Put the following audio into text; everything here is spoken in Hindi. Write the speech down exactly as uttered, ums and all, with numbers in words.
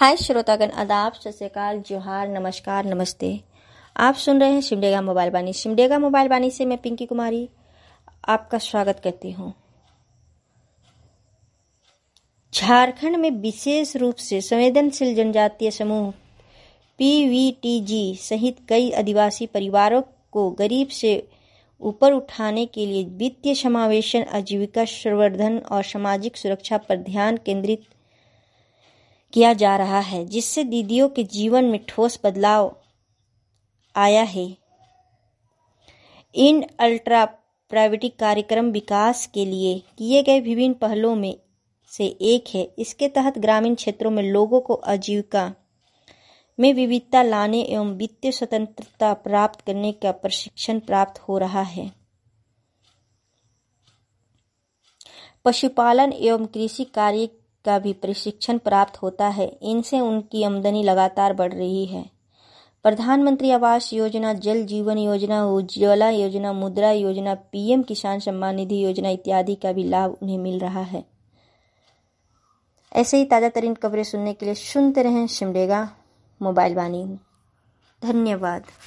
हाय श्रोतागण, आदाब, सत श्री अकाल, जोहार, नमस्कार, नमस्ते। आप सुन रहे हैं सिमडेगा मोबाइल बानी। सिमडेगा मोबाइल बानी से मैं पिंकी कुमारी आपका स्वागत करती हूँ। झारखंड में विशेष रूप से संवेदनशील जनजातीय समूह पी वी टी जी सहित कई आदिवासी परिवारों को गरीब से ऊपर उठाने के लिए वित्तीय समावेशन, आजीविका संवर्धन और सामाजिक सुरक्षा पर ध्यान केंद्रित किया जा रहा है, जिससे दीदियों के जीवन में ठोस बदलाव आया है। इन अल्ट्रा प्राइवेटिक कार्यक्रम विकास के लिए किए गए विभिन्न पहलों में से एक है। इसके तहत ग्रामीण क्षेत्रों में लोगों को आजीविका में विविधता लाने एवं वित्तीय स्वतंत्रता प्राप्त करने का प्रशिक्षण प्राप्त हो रहा है। पशुपालन एवं कृषि कार्य का भी प्रशिक्षण प्राप्त होता है। इनसे उनकी आमदनी लगातार बढ़ रही है। प्रधानमंत्री आवास योजना, जल जीवन योजना, उज्ज्वला योजना, मुद्रा योजना, पीएम किसान सम्मान निधि योजना इत्यादि का भी लाभ उन्हें मिल रहा है। ऐसे ही ताज़ा तरीन खबरें सुनने के लिए सुनते रहें सिमडेगा मोबाइल बानी। धन्यवाद।